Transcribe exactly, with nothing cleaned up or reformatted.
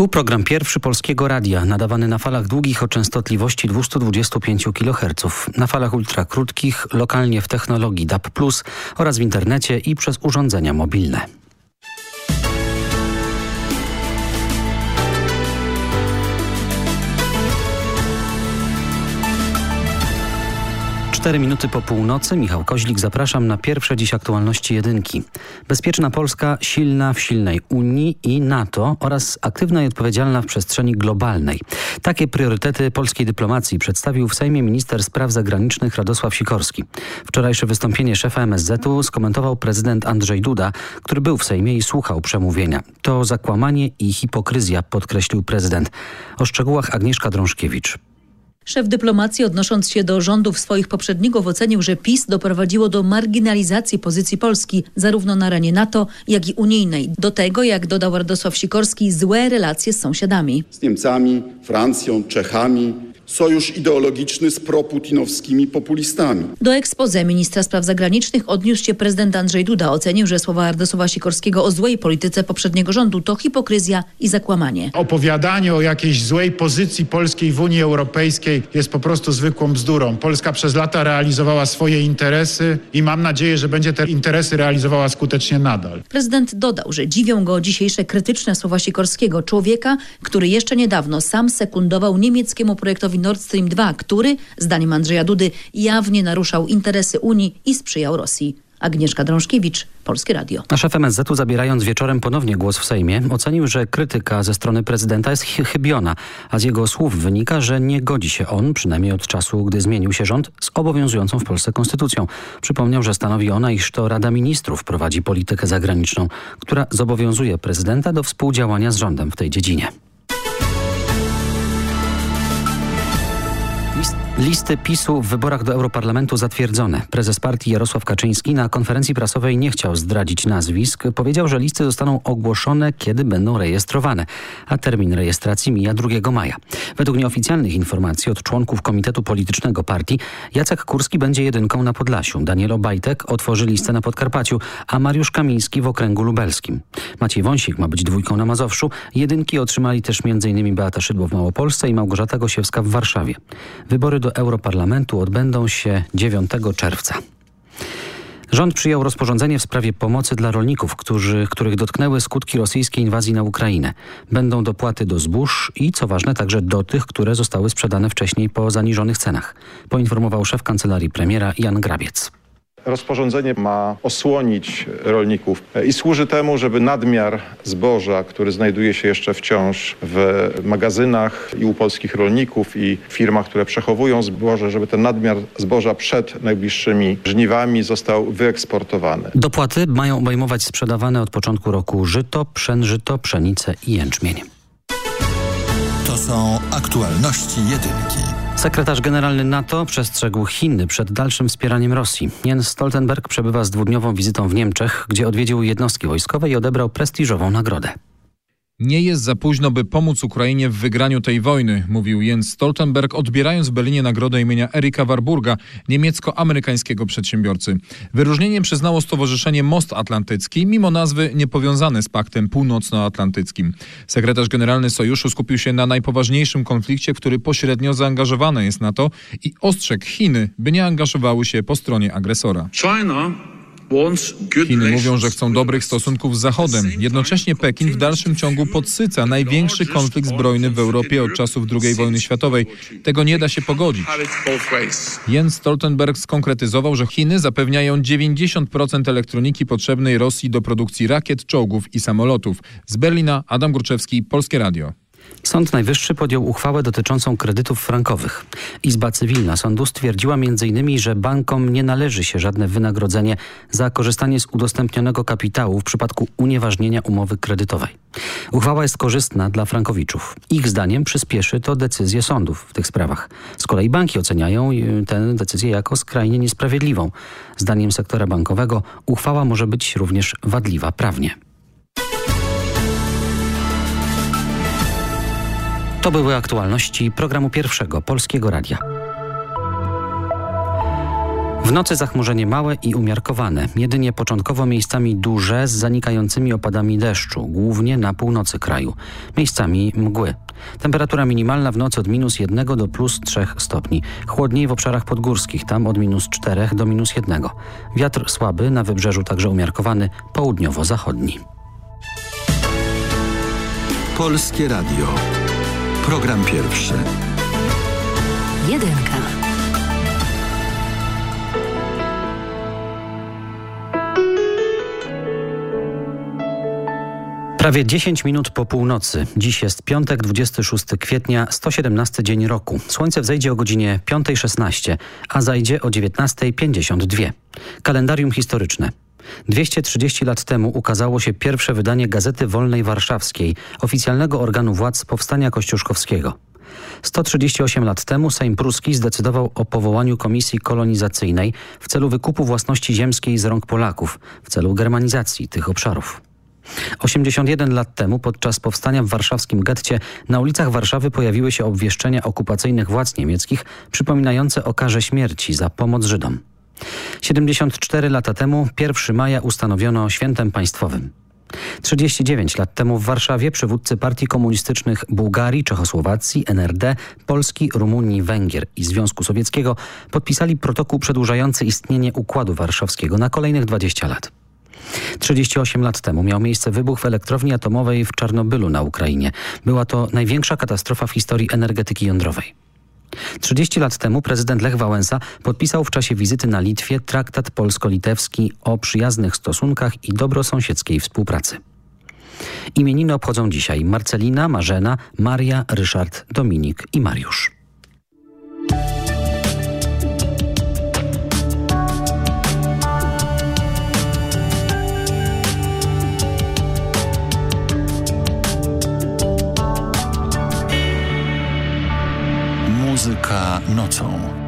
Tu program pierwszy Polskiego Radia, nadawany na falach długich o częstotliwości dwieście dwadzieścia pięć kiloherców, na falach ultrakrótkich, lokalnie w technologii D A B plus oraz w internecie i przez urządzenia mobilne. Cztery minuty po północy. Michał Koźlik, zapraszam na pierwsze dziś aktualności jedynki. Bezpieczna Polska, silna w silnej Unii i NATO oraz aktywna i odpowiedzialna w przestrzeni globalnej. Takie priorytety polskiej dyplomacji przedstawił w Sejmie minister spraw zagranicznych Radosław Sikorski. Wczorajsze wystąpienie szefa M S Z u skomentował prezydent Andrzej Duda, który był w Sejmie i słuchał przemówienia. To zakłamanie i hipokryzja, podkreślił prezydent. O szczegółach Agnieszka Drążkiewicz. Szef dyplomacji, odnosząc się do rządów swoich poprzedników, ocenił, że PiS doprowadziło do marginalizacji pozycji Polski zarówno na arenie NATO, jak i unijnej. Do tego, jak dodał Radosław Sikorski, złe relacje z sąsiadami. Z Niemcami, Francją, Czechami. Sojusz ideologiczny z proputinowskimi populistami. Do exposé ministra spraw zagranicznych odniósł się prezydent Andrzej Duda. Ocenił, że słowa Radosława Sikorskiego o złej polityce poprzedniego rządu to hipokryzja i zakłamanie. Opowiadanie o jakiejś złej pozycji polskiej w Unii Europejskiej jest po prostu zwykłą bzdurą. Polska przez lata realizowała swoje interesy i mam nadzieję, że będzie te interesy realizowała skutecznie nadal. Prezydent dodał, że dziwią go dzisiejsze krytyczne słowa Sikorskiego, człowieka, który jeszcze niedawno sam sekundował niemieckiemu projektowi Nord Stream dwa, który, zdaniem Andrzeja Dudy, jawnie naruszał interesy Unii i sprzyjał Rosji. Agnieszka Drążkiewicz, Polskie Radio. A szef M S Z u, zabierając wieczorem ponownie głos w Sejmie, ocenił, że krytyka ze strony prezydenta jest chybiona, a z jego słów wynika, że nie godzi się on, przynajmniej od czasu, gdy zmienił się rząd, z obowiązującą w Polsce konstytucją. Przypomniał, że stanowi ona, iż to Rada Ministrów prowadzi politykę zagraniczną, która zobowiązuje prezydenta do współdziałania z rządem w tej dziedzinie. Listy PiSu w wyborach do Europarlamentu zatwierdzone. Prezes partii Jarosław Kaczyński na konferencji prasowej nie chciał zdradzić nazwisk. Powiedział, że listy zostaną ogłoszone, kiedy będą rejestrowane, a termin rejestracji mija drugiego maja. Według nieoficjalnych informacji od członków Komitetu Politycznego partii Jacek Kurski będzie jedynką na Podlasiu, Daniel Obajtek otworzy listę na Podkarpaciu, a Mariusz Kamiński w okręgu lubelskim. Maciej Wąsik ma być dwójką na Mazowszu. Jedynki otrzymali też m in Beata Szydło w Małopolsce i Małgorzata Gosiewska w Warszawie. Wybory do Europarlamentu odbędą się dziewiątego czerwca. Rząd przyjął rozporządzenie w sprawie pomocy dla rolników, którzy, których dotknęły skutki rosyjskiej inwazji na Ukrainę. Będą dopłaty do zbóż i, co ważne, także do tych, które zostały sprzedane wcześniej po zaniżonych cenach, poinformował szef kancelarii premiera Jan Grabiec. Rozporządzenie ma osłonić rolników i służy temu, żeby nadmiar zboża, który znajduje się jeszcze wciąż w magazynach i u polskich rolników i firmach, które przechowują zboże, żeby ten nadmiar zboża przed najbliższymi żniwami został wyeksportowany. Dopłaty mają obejmować sprzedawane od początku roku żyto, pszen, żyto, pszenicę i jęczmień. To są aktualności jedynki. Sekretarz generalny NATO przestrzegł Chiny przed dalszym wspieraniem Rosji. Jens Stoltenberg przebywa z dwudniową wizytą w Niemczech, gdzie odwiedził jednostki wojskowe i odebrał prestiżową nagrodę. Nie jest za późno, by pomóc Ukrainie w wygraniu tej wojny, mówił Jens Stoltenberg, odbierając w Berlinie nagrodę imienia Erika Warburga, niemiecko-amerykańskiego przedsiębiorcy. Wyróżnienie przyznało Stowarzyszenie Most Atlantycki, mimo nazwy niepowiązane z Paktem Północnoatlantyckim. Sekretarz generalny Sojuszu skupił się na najpoważniejszym konflikcie, w który pośrednio zaangażowane jest NATO, i ostrzegł Chiny, by nie angażowały się po stronie agresora. China Chiny mówią, że chcą dobrych stosunków z Zachodem. Jednocześnie Pekin w dalszym ciągu podsyca największy konflikt zbrojny w Europie od czasów drugiej wojny światowej. Tego nie da się pogodzić. Jens Stoltenberg skonkretyzował, że Chiny zapewniają dziewięćdziesiąt procent elektroniki potrzebnej Rosji do produkcji rakiet, czołgów i samolotów. Z Berlina Adam Górczewski, Polskie Radio. Sąd Najwyższy podjął uchwałę dotyczącą kredytów frankowych. Izba Cywilna sądu stwierdziła między innymi, że bankom nie należy się żadne wynagrodzenie za korzystanie z udostępnionego kapitału w przypadku unieważnienia umowy kredytowej. Uchwała jest korzystna dla frankowiczów. Ich zdaniem przyspieszy to decyzję sądów w tych sprawach. Z kolei banki oceniają tę decyzję jako skrajnie niesprawiedliwą. Zdaniem sektora bankowego uchwała może być również wadliwa prawnie. To były aktualności programu pierwszego Polskiego Radia. W nocy zachmurzenie małe i umiarkowane, jedynie początkowo miejscami duże z zanikającymi opadami deszczu, głównie na północy kraju. Miejscami mgły. Temperatura minimalna w nocy od minus jednego do plus trzech stopni. Chłodniej w obszarach podgórskich, tam od minus czterech do minus jednego. Wiatr słaby, na wybrzeżu także umiarkowany, południowo-zachodni. Polskie Radio. Program pierwszy. Jedynka. Prawie dziesięć minut po północy. Dziś jest piątek, dwudziestego szóstego kwietnia, sto siedemnasty dzień roku. Słońce wzejdzie o godzinie piąta szesnaście, a zajdzie o dziewiętnasta pięćdziesiąt dwa. Kalendarium historyczne. dwieście trzydzieści lat temu ukazało się pierwsze wydanie Gazety Wolnej Warszawskiej, oficjalnego organu władz powstania kościuszkowskiego. sto trzydzieści osiem lat temu Sejm Pruski zdecydował o powołaniu komisji kolonizacyjnej w celu wykupu własności ziemskiej z rąk Polaków, w celu germanizacji tych obszarów. osiemdziesiąt jeden lat temu podczas powstania w warszawskim getcie na ulicach Warszawy pojawiły się obwieszczenia okupacyjnych władz niemieckich przypominające o karze śmierci za pomoc Żydom. siedemdziesiąt cztery lata temu pierwszego maja ustanowiono świętem państwowym. trzydzieści dziewięć lat temu w Warszawie przywódcy partii komunistycznych Bułgarii, Czechosłowacji, N R D, Polski, Rumunii, Węgier i Związku Sowieckiego podpisali protokół przedłużający istnienie Układu Warszawskiego na kolejnych dwadzieścia lat. trzydzieści osiem lat temu miał miejsce wybuch w elektrowni atomowej w Czarnobylu na Ukrainie. Była to największa katastrofa w historii energetyki jądrowej. trzydzieści lat temu prezydent Lech Wałęsa podpisał w czasie wizyty na Litwie traktat polsko-litewski o przyjaznych stosunkach i dobrosąsiedzkiej współpracy. Imieniny obchodzą dzisiaj Marcelina, Marzena, Maria, Ryszard, Dominik i Mariusz. Muzyka nocą.